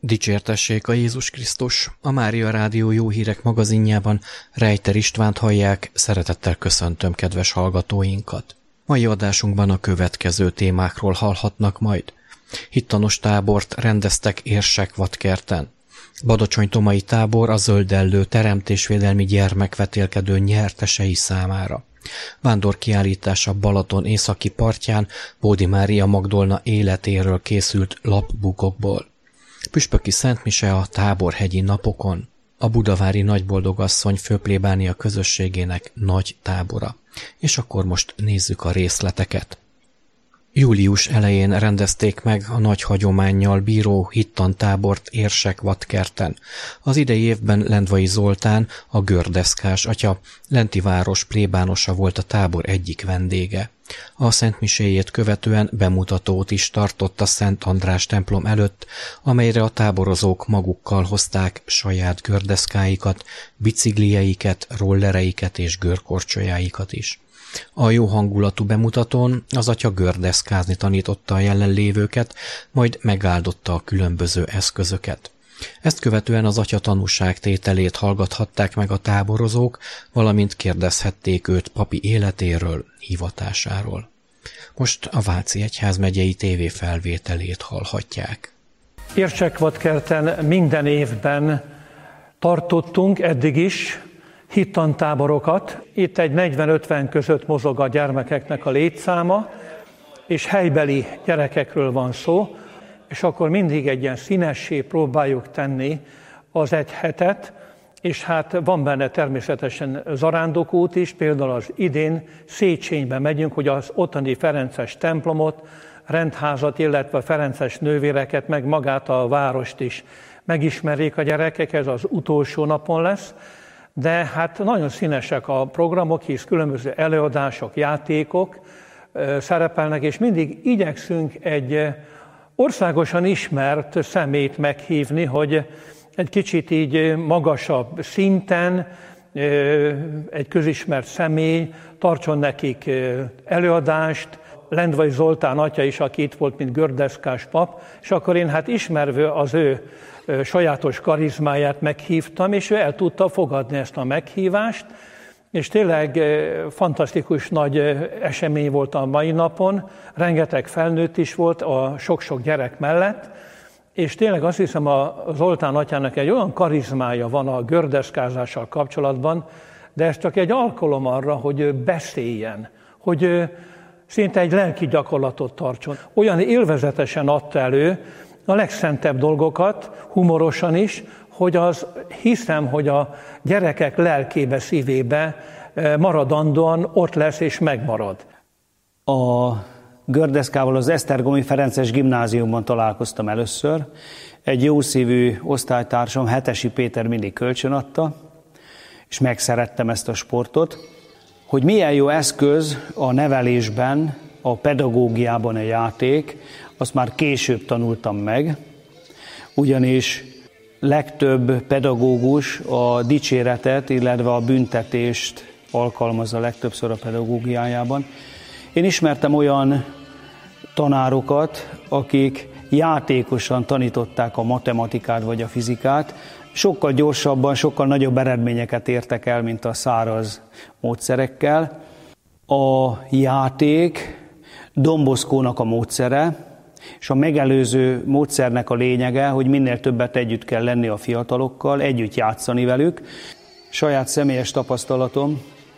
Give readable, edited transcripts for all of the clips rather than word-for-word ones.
Dicsértessék a Jézus Krisztus! A Mária Rádió Jó Hírek magazinjában Rejter Istvánt hallják, szeretettel köszöntöm kedves hallgatóinkat. Mai adásunkban a következő témákról hallhatnak majd. Hittanos tábort rendeztek Érsek-Vadkerten. Badacsony-Tomai tábor a Zöldellő teremtésvédelmi gyermekvetélkedő nyertesei számára. Vándorkiállítás a Balaton északi partján Bódi Mária Magdolna életéről készült lapbukokból. Püspöki szentmise a Táborhegyi napokon. A budavári Nagyboldogasszony főplébánia közösségének nagy tábora. És akkor most nézzük a részleteket. Július elején rendezték meg a nagy hagyománnyal bíró hittantábort Érsek-Vadkerten. Az idei évben Lendvai Zoltán, a gördeszkás atya, Lentiváros plébánosa volt a tábor egyik vendége. A szentmiséjét követően bemutatót is tartott a Szent András templom előtt, amelyre a táborozók magukkal hozták saját gördeszkáikat, biciklijeiket, rollereiket és görkorcsolyáikat is. A jó hangulatú bemutatón az atya gördeszkázni tanította a jelenlévőket, majd megáldotta a különböző eszközöket. Ezt követően az atya tanúságtételét hallgathatták meg a táborozók, valamint kérdezhették őt papi életéről, hivatásáról. Most a Váci Egyházmegyei tévéfelvételét hallhatják. Érsek-Vadkerten minden évben tartottunk eddig is hittantáborokat. Itt egy 40-50 között mozog a gyermekeknek a létszáma, és helybeli gyerekekről van szó, és akkor mindig egy ilyen színessé próbáljuk tenni az egy hetet, és hát van benne természetesen zarándokút is, például az idén Széchenybe megyünk, hogy az ottani ferences templomot, rendházat, illetve ferences nővéreket, meg magát a várost is megismerjék a gyerekek, ez az utolsó napon lesz. De hát nagyon színesek a programok, hisz különböző előadások, játékok szerepelnek, és mindig igyekszünk egy országosan ismert személyt meghívni, hogy egy kicsit így magasabb szinten egy közismert személy tartson nekik előadást. Lendvai Zoltán atya is, aki itt volt, mint gördeszkás pap, és akkor én hát ismerve az ő sajátos karizmáját meghívtam, és ő el tudta fogadni ezt a meghívást, és tényleg fantasztikus nagy esemény volt a mai napon, rengeteg felnőtt is volt a sok-sok gyerek mellett, és tényleg azt hiszem, a Zoltán atyának egy olyan karizmája van a gördeszkázással kapcsolatban, de ez csak egy alkalom arra, hogy ő beszéljen, hogy szinte egy lelki gyakorlatot tartson. Olyan élvezetesen adta elő a legszentebb dolgokat, humorosan is, hogy az hiszem, hogy a gyerekek lelkébe, szívébe maradandóan ott lesz és megmarad. A gördeszkával az Esztergomi Ferences Gimnáziumban találkoztam először. Egy jószívű osztálytársam, Hetesi Péter mindig kölcsönadta, és megszerettem ezt a sportot. Hogy milyen jó eszköz a nevelésben, a pedagógiában a játék, azt már később tanultam meg, ugyanis legtöbb pedagógus a dicséretet, illetve a büntetést alkalmazza legtöbbször a pedagógiájában. Én ismertem olyan tanárokat, akik játékosan tanították a matematikát vagy a fizikát, sokkal gyorsabban, sokkal nagyobb eredményeket értek el, mint a száraz módszerekkel. A játék Domboszkónak a módszere, és a megelőző módszernek a lényege, hogy minél többet együtt kell lenni a fiatalokkal, együtt játszani velük. Saját személyes tapasztalatom,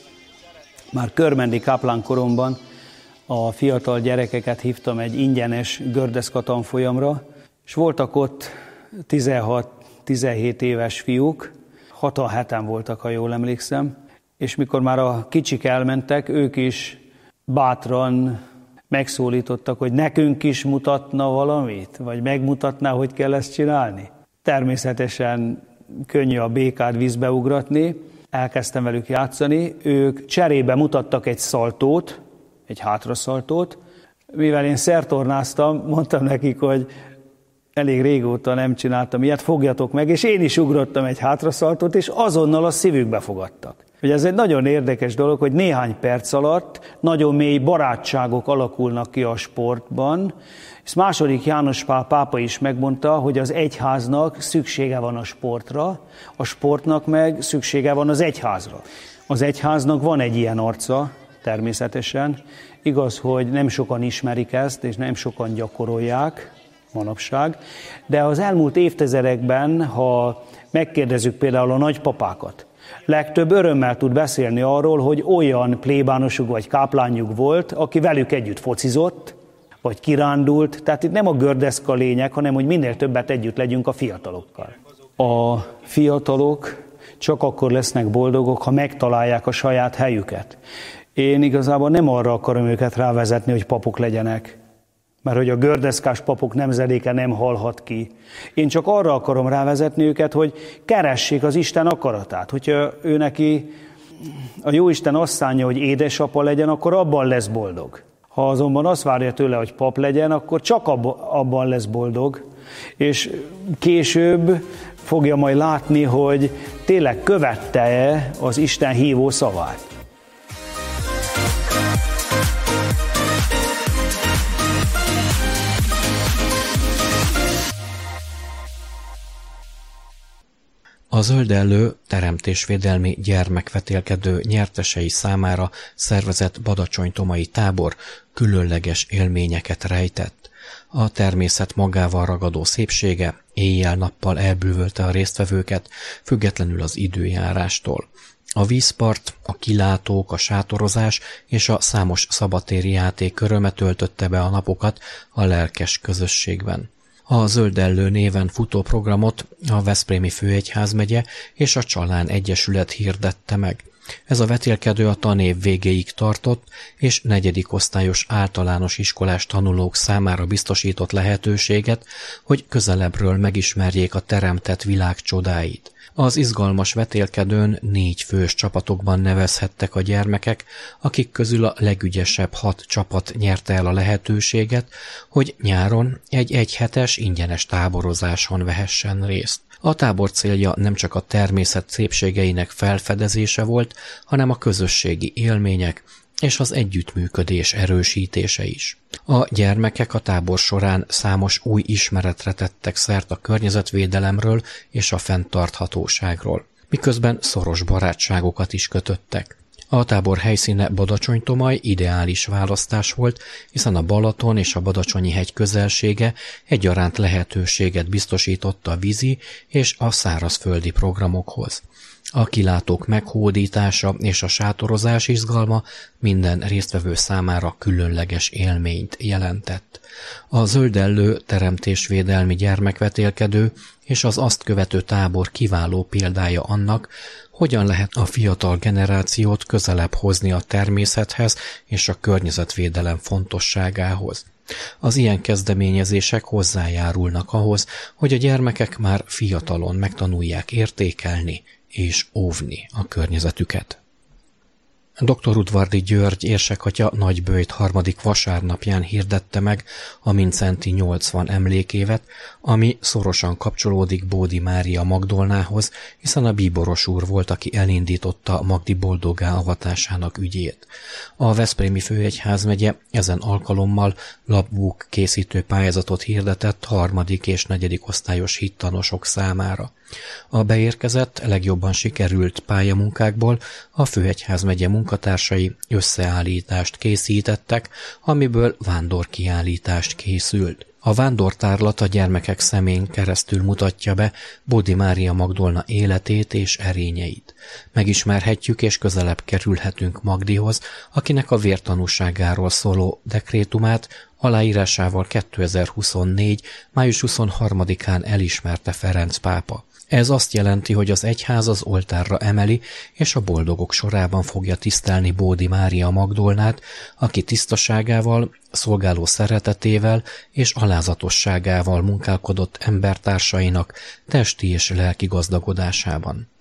már körmendi káplán koromban a fiatal gyerekeket hívtam egy ingyenes gördeszka tanfolyamra, és voltak ott 16-17 éves fiúk, 6-7-en voltak, ha jól emlékszem, és mikor már a kicsik elmentek, ők is bátran megszólítottak, hogy nekünk is mutatna valamit, vagy megmutatná, hogy kell ezt csinálni. Természetesen könnyű a békát vízbe ugratni, elkezdtem velük játszani, ők cserébe mutattak egy szaltót, egy hátraszaltót, mivel én szertornáztam, mondtam nekik, hogy elég régóta nem csináltam ilyet, fogjatok meg, és én is ugrottam egy hátraszaltót, és azonnal a szívükbe fogadtak. Ugye ez egy nagyon érdekes dolog, hogy néhány perc alatt nagyon mély barátságok alakulnak ki a sportban. És II. János Pál pápa is megmondta, hogy az egyháznak szüksége van a sportra, a sportnak meg szüksége van az egyházra. Az egyháznak van egy ilyen arca, természetesen. Igaz, hogy nem sokan ismerik ezt, és nem sokan gyakorolják manapság, de az elmúlt évtizedekben, ha megkérdezzük például a nagypapákat, legtöbb örömmel tud beszélni arról, hogy olyan plébánosuk vagy káplányuk volt, aki velük együtt focizott, vagy kirándult. Tehát itt nem a gördeszka lényeg, hanem hogy minél többet együtt legyünk a fiatalokkal. A fiatalok csak akkor lesznek boldogok, ha megtalálják a saját helyüket. Én igazából nem arra akarom őket rávezetni, hogy papok legyenek, mert hogy a gördeszkás papok nemzedéke nem halhat ki. Én csak arra akarom rávezetni őket, hogy keressék az Isten akaratát. Hogyha ő neki a Jóisten azt szánja, hogy édesapa legyen, akkor abban lesz boldog. Ha azonban azt várja tőle, hogy pap legyen, akkor csak abban lesz boldog, és később fogja majd látni, hogy tényleg követte-e az Isten hívó szavát. A Zöldellő teremtésvédelmi gyermekvetélkedő nyertesei számára szervezett badacsonytomai tábor különleges élményeket rejtett. A természet magával ragadó szépsége éjjel-nappal elbűvölte a résztvevőket, függetlenül az időjárástól. A vízpart, a kilátók, a sátorozás és a számos szabadtéri játék öröme töltötte be a napokat a lelkes közösségben. A Zöldellő néven futó programot a Veszprémi Főegyházmegye és a Csalán Egyesület hirdette meg. Ez a vetélkedő a tanév végéig tartott, és 4. osztályos általános iskolás tanulók számára biztosított lehetőséget, hogy közelebbről megismerjék a teremtett világ csodáit. Az izgalmas vetélkedőn 4 fős csapatokban nevezhettek a gyermekek, akik közül a legügyesebb 6 csapat nyerte el a lehetőséget, hogy nyáron egy egyhetes ingyenes táborozáson vehessen részt. A tábor célja nem csak a természet szépségeinek felfedezése volt, hanem a közösségi élmények és az együttműködés erősítése is. A gyermekek a tábor során számos új ismeretre tettek szert a környezetvédelemről és a fenntarthatóságról, miközben szoros barátságokat is kötöttek. A tábor helyszíne Badacsonytomaj ideális választás volt, hiszen a Balaton és a Badacsonyi-hegy közelsége egyaránt lehetőséget biztosított a vízi és a szárazföldi programokhoz. A kilátók meghódítása és a sátorozás izgalma minden résztvevő számára különleges élményt jelentett. A Zöldellő teremtésvédelmi gyermekvetélkedő és az azt követő tábor kiváló példája annak, hogyan lehet a fiatal generációt közelebb hozni a természethez és a környezetvédelem fontosságához. Az ilyen kezdeményezések hozzájárulnak ahhoz, hogy a gyermekek már fiatalon megtanulják értékelni és óvni a környezetüket. Dr. Udvardi György érsekatya Nagyböjt 3. vasárnapján hirdette meg a Mincenti 80 emlékévet, ami szorosan kapcsolódik Bódi Mária Magdolnához, hiszen a bíboros úr volt, aki elindította Magdi boldoggá avatásának ügyét. A Veszprémi Főegyházmegye ezen alkalommal labvúk készítő pályázatot hirdetett 3. és 4. osztályos hittanosok számára. A beérkezett, legjobban sikerült pályamunkákból a Főegyházmegye munkatársai összeállítást készítettek, amiből vándorkiállítást készült. A vándortárlat a gyermekek szemén keresztül mutatja be Bódi Mária Magdolna életét és erényeit. Megismerhetjük és közelebb kerülhetünk Magdihoz, akinek a vértanúságáról szóló dekrétumát aláírásával 2024. május 23-án elismerte Ferenc pápa. Ez azt jelenti, hogy az egyház az oltárra emeli, és a boldogok sorában fogja tisztelni Bódi Mária Magdolnát, aki tisztaságával, szolgáló szeretetével és alázatosságával munkálkodott embertársainak testi és lelki gazdagodásában.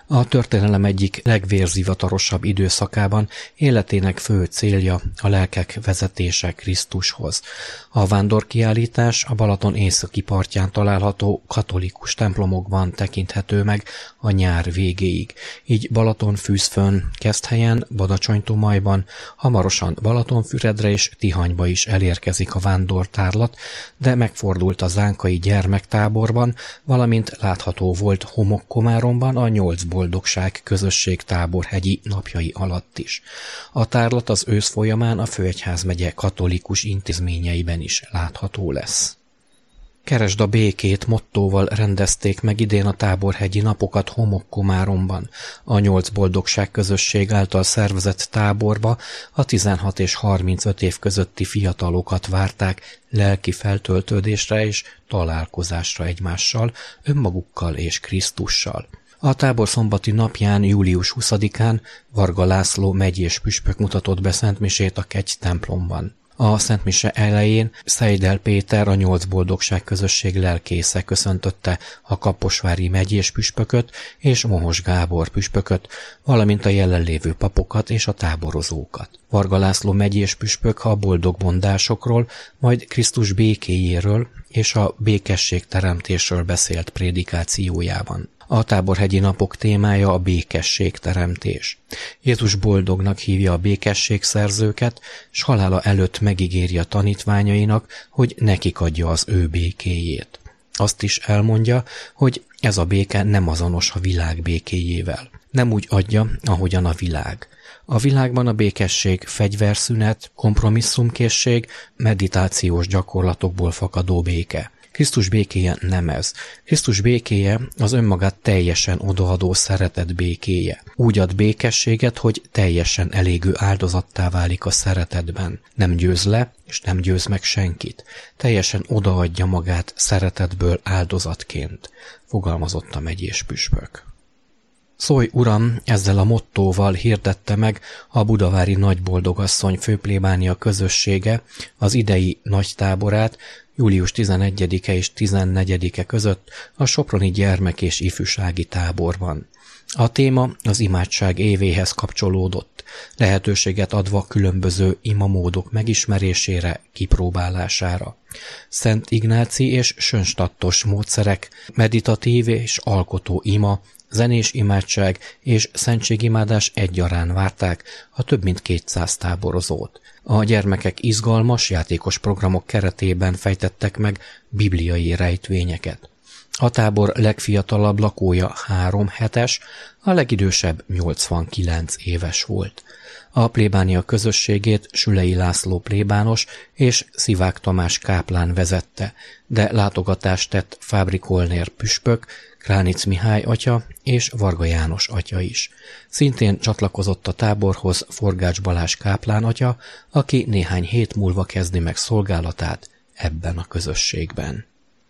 A történelem egyik legvérzivatarosabb időszakában életének fő célja a lelkek vezetése Krisztushoz. A vándorkiállítás a Balaton északi partján található katolikus templomokban tekinthető meg a nyár végéig. Így Balatonfűzfön, Keszthelyen, Badacsony-Tomajban, hamarosan Balatonfüredre és Tihanyba is elérkezik a vándortárlat, de megfordult a zánkai gyermektáborban, valamint látható volt Homokkomáromban a 8 boldogság közösség táborhegyi napjai alatt is. A tárlat az ősz folyamán a Főegyházmegye katolikus intézményeiben is látható lesz. Keresd a békét mottóval rendezték meg idén a táborhegyi napokat Homokkomáromban. A 8 boldogság közösség által szervezett táborba a 16 és 35 év közötti fiatalokat várták lelki feltöltődésre és találkozásra egymással, önmagukkal és Krisztussal. A tábor szombati napján, július 20-án Varga László megyés püspök mutatott be szentmisét a Kegy templomban. A szentmise elején Szeidel Péter, a 8 boldogság közösség lelkésze köszöntötte a kaposvári megyés püspököt és Mohos Gábor püspököt, valamint a jelenlévő papokat és a táborozókat. Varga László megyés püspök a boldog mondásokról, majd Krisztus békéjéről és a békesség teremtésről beszélt prédikációjában. A táborhegyi napok témája a békesség teremtés. Jézus boldognak hívja a békességszerzőket, s halála előtt megígéri a tanítványainak, hogy nekik adja az ő békéjét. Azt is elmondja, hogy ez a béke nem azonos a világ békéjével. Nem úgy adja, ahogyan a világ. A világban a békesség fegyverszünet, kompromisszumkészség, meditációs gyakorlatokból fakadó béke. Krisztus békéje nem ez. Krisztus békéje az önmagát teljesen odaadó szeretet békéje. Úgy ad békességet, hogy teljesen elégő áldozattá válik a szeretetben. Nem győz le, és nem győz meg senkit. Teljesen odaadja magát szeretetből áldozatként, fogalmazott a megyés püspök. Szólj, Uram, ezzel a mottóval hirdette meg a budavári Nagyboldogasszony főplébánia közössége az idei nagytáborát július 11-e és 14-e között a soproni gyermek- és ifjúsági táborban. A téma az imádság évéhez kapcsolódott, lehetőséget adva különböző imamódok megismerésére, kipróbálására. Szent Ignáci és Sönstattos módszerek, meditatív és alkotó ima, zenés imádság és szentségimádás egyaránt várták a több mint 200 táborozót. A gyermekek izgalmas, játékos programok keretében fejtettek meg bibliai rejtvényeket. A tábor legfiatalabb lakója 3 hetes, a legidősebb 89 éves volt. A plébánia közösségét Sülei László plébános és Szivák Tamás káplán vezette, de látogatást tett Fábri Kolnér püspök, Kránic Mihály atya és Varga János atya is. Szintén csatlakozott a táborhoz Forgács Balázs káplán atya, aki néhány hét múlva kezdi meg szolgálatát ebben a közösségben.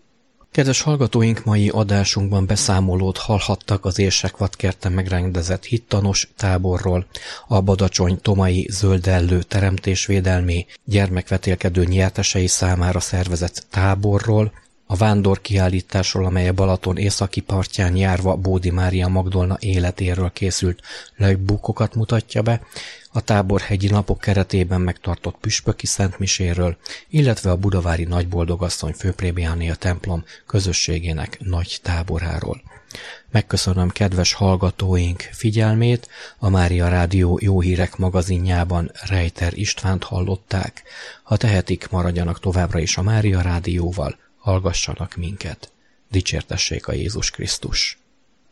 Kedves hallgatóink, mai adásunkban beszámolót hallhattak az Érsekvadkerten megrendezett hittanos táborról, a Badacsony-Tomai Zöldellő teremtésvédelmi gyermekvetélkedő nyertesei számára szervezett táborról, a vándorkiállításról, amely a Balaton északi partján járva Bódi Mária Magdolna életéről készült lookbookokat mutatja be, a táborhegyi napok keretében megtartott püspöki szentmiséről, illetve a budavári Nagyboldogasszony főplébánia templom közösségének nagy táboráról. Megköszönöm kedves hallgatóink figyelmét, a Mária Rádió Jó Hírek magazinjában Reiter Istvánt hallották. Ha tehetik, maradjanak továbbra is a Mária Rádióval, hallgassanak minket. Dicsértessék a Jézus Krisztus!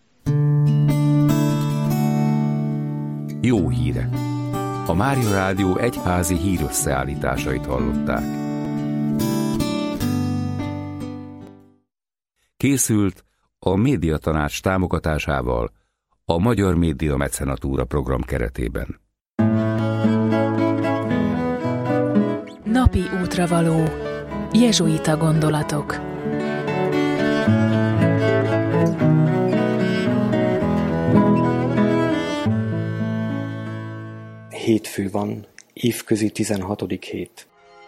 Jó hírek! A Mária Rádió egyházi hírösszeállításait hallották. Készült a Médiatanács támogatásával a Magyar Média Mecenatúra program keretében. Napi útravaló. Jezsuita gondolatok. Hétfő van, évközi 16. hét.